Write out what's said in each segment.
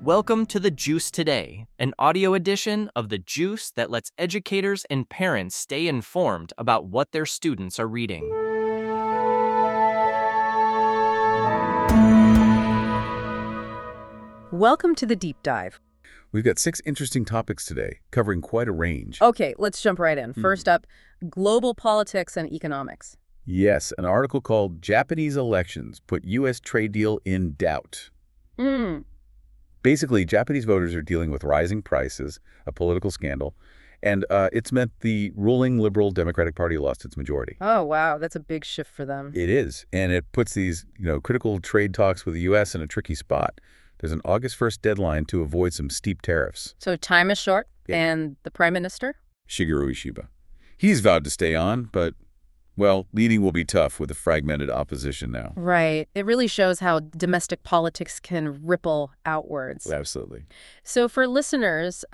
Welcome to The Juice Today, an audio edition of The Juice that lets educators and parents stay informed about what their students are reading. Welcome to the Deep Dive. We've got 6 interesting topics today, covering quite a range. Okay, let's jump right in. First up, global politics and economics. Yes, an article called Japanese Elections Put U.S. Trade Deal in Doubt. Basically, Japanese voters are dealing with rising prices, a political scandal, and it's meant the ruling Liberal Democratic Party lost its majority. Oh, wow, that's a big shift for them. It is, and it puts these critical trade talks with the U.S. in a tricky spot. There's an August 1st deadline to avoid some steep tariffs. So time is short, and the Prime Minister? Shigeru Ishiba. He's vowed to stay on, but, well, leading will be tough with a fragmented opposition now. Right. It really shows how domestic politics can ripple outwards. Absolutely. So for listeners,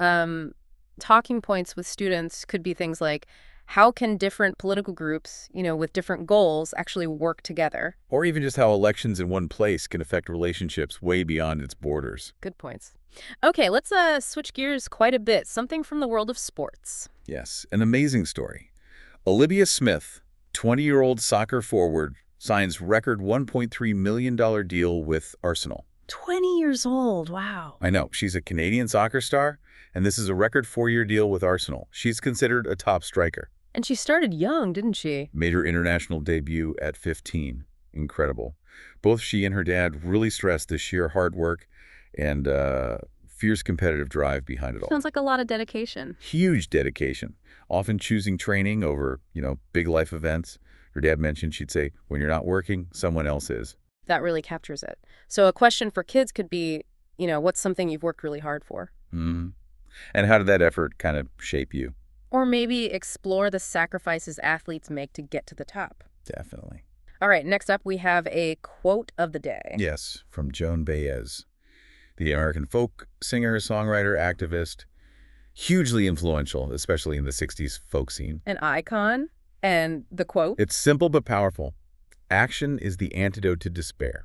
talking points with students could be things like, how can different political groups, with different goals actually work together? Or even just how elections in one place can affect relationships way beyond its borders. Good points. Okay, let's switch gears quite a bit. Something from the world of sports. Yes, an amazing story. Olivia Smith, 20-year-old soccer forward, signs record $1.3 million deal with Arsenal. 20 years old, wow. I know, she's a Canadian soccer star, and this is a record 4-year deal with Arsenal. She's considered a top striker. And she started young, didn't she? Made her international debut at 15. Incredible. Both she and her dad really stressed the sheer hard work and fierce competitive drive behind it all. Sounds like a lot of dedication. Huge dedication. Often choosing training over, big life events. Her dad mentioned she'd say, when you're not working, someone else is. That really captures it. So a question for kids could be, what's something you've worked really hard for? And how did that effort kind of shape you? Or maybe explore the sacrifices athletes make to get to the top. Definitely. All right, next up we have a quote of the day. Yes, from Joan Baez, the American folk singer, songwriter, activist, hugely influential, especially in the 60s folk scene. An icon. And the quote? It's simple but powerful. Action is the antidote to despair.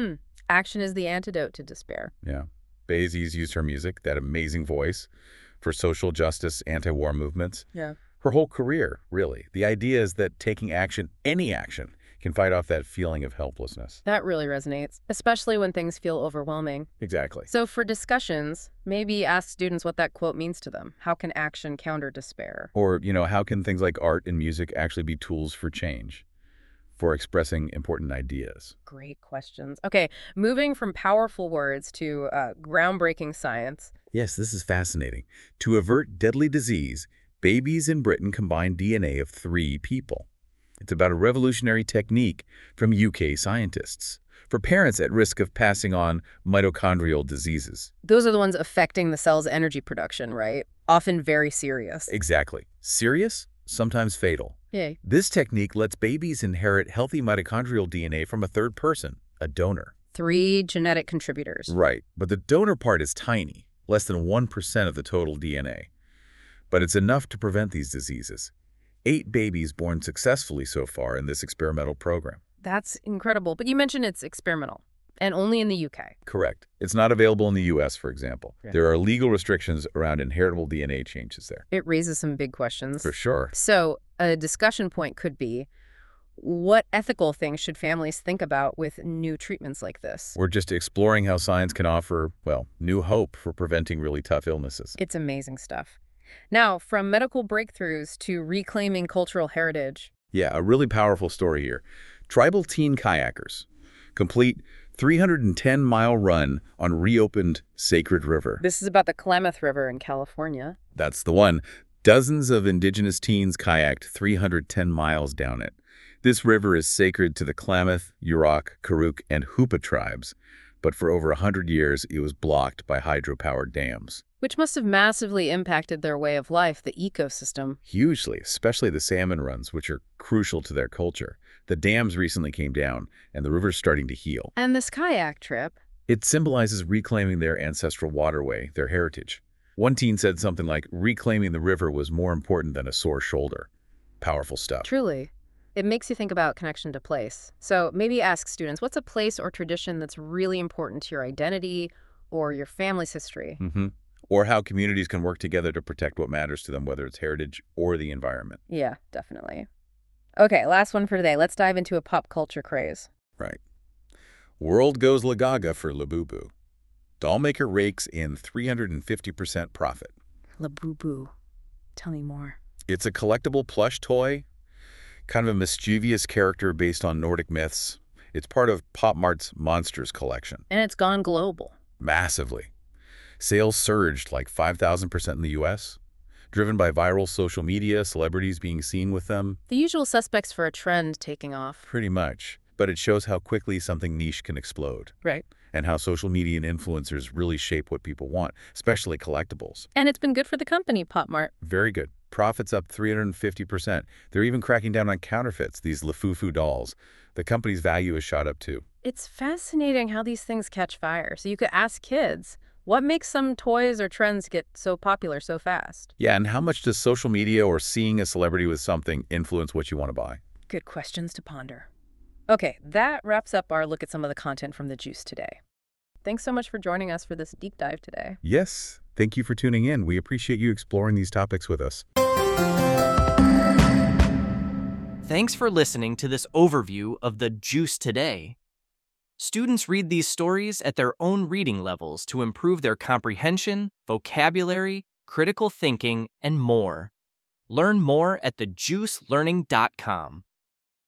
Action is the antidote to despair. Yeah. Baez's used her music, that amazing voice, for social justice, anti-war movements. Yeah. Her whole career, really. The idea is that taking action, any action, can fight off that feeling of helplessness. That really resonates, especially when things feel overwhelming. Exactly. So for discussions, maybe ask students what that quote means to them. How can action counter despair? Or, how can things like art and music actually be tools for change, for expressing important ideas? Great questions. Okay, moving from powerful words to groundbreaking science. Yes, this is fascinating. To avert deadly disease, babies in Britain combine DNA of 3 people. It's about a revolutionary technique from UK scientists for parents at risk of passing on mitochondrial diseases. Those are the ones affecting the cell's energy production, right? Often very serious. Exactly. Serious, sometimes fatal. Yay. This technique lets babies inherit healthy mitochondrial DNA from a third person, a donor. 3 genetic contributors. Right, but the donor part is tiny, less than 1% of the total DNA. But it's enough to prevent these diseases. 8 babies born successfully so far in this experimental program. That's incredible. But you mentioned it's experimental and only in the UK. Correct. It's not available in the U.S., for example. Yeah. There are legal restrictions around inheritable DNA changes there. It raises some big questions. For sure. So a discussion point could be, what ethical things should families think about with new treatments like this? We're just exploring how science can offer, new hope for preventing really tough illnesses. It's amazing stuff. Now, from medical breakthroughs to reclaiming cultural heritage. Yeah, a really powerful story here. Tribal teen kayakers complete 310-mile run on reopened Sacred River. This is about the Klamath River in California. That's the one. Dozens of indigenous teens kayaked 310 miles down it. This river is sacred to the Klamath, Yurok, Karuk, and Hoopa tribes, but for over 100 years it was blocked by hydropower dams. Which must have massively impacted their way of life, the ecosystem. Hugely, especially the salmon runs, which are crucial to their culture. The dams recently came down, and the river's starting to heal. And this kayak trip? It symbolizes reclaiming their ancestral waterway, their heritage. One teen said something like, reclaiming the river was more important than a sore shoulder. Powerful stuff. Truly. It makes you think about connection to place. So maybe ask students, what's a place or tradition that's really important to your identity or your family's history. Or how communities can work together to protect what matters to them, whether it's heritage or the environment. Yeah, definitely. Okay, last one for today. Let's dive into a pop culture craze. Right. World goes La Gaga for Labubu. Dollmaker rakes in 350% profit. Labubu. Tell me more. It's a collectible plush toy, kind of a mischievous character based on Nordic myths. It's part of Pop Mart's Monsters collection. And it's gone global. Massively. Sales surged like 5,000% in the US, driven by viral social media, celebrities being seen with them. The usual suspects for a trend taking off. Pretty much. But it shows how quickly something niche can explode. Right. And how social media and influencers really shape what people want, especially collectibles. And it's been good for the company, Pop Mart. Very good. Profits up 350%. They're even cracking down on counterfeits, these Lafufu dolls. The company's value has shot up too. It's fascinating how these things catch fire. So you could ask kids, what makes some toys or trends get so popular so fast? Yeah, and how much does social media or seeing a celebrity with something influence what you want to buy? Good questions to ponder. Okay, that wraps up our look at some of the content from The Juice today. Thanks so much for joining us for this deep dive today. Yes, thank you for tuning in. We appreciate you exploring these topics with us. Thanks for listening to this overview of The Juice today. Students read these stories at their own reading levels to improve their comprehension, vocabulary, critical thinking, and more. Learn more at thejuicelearning.com.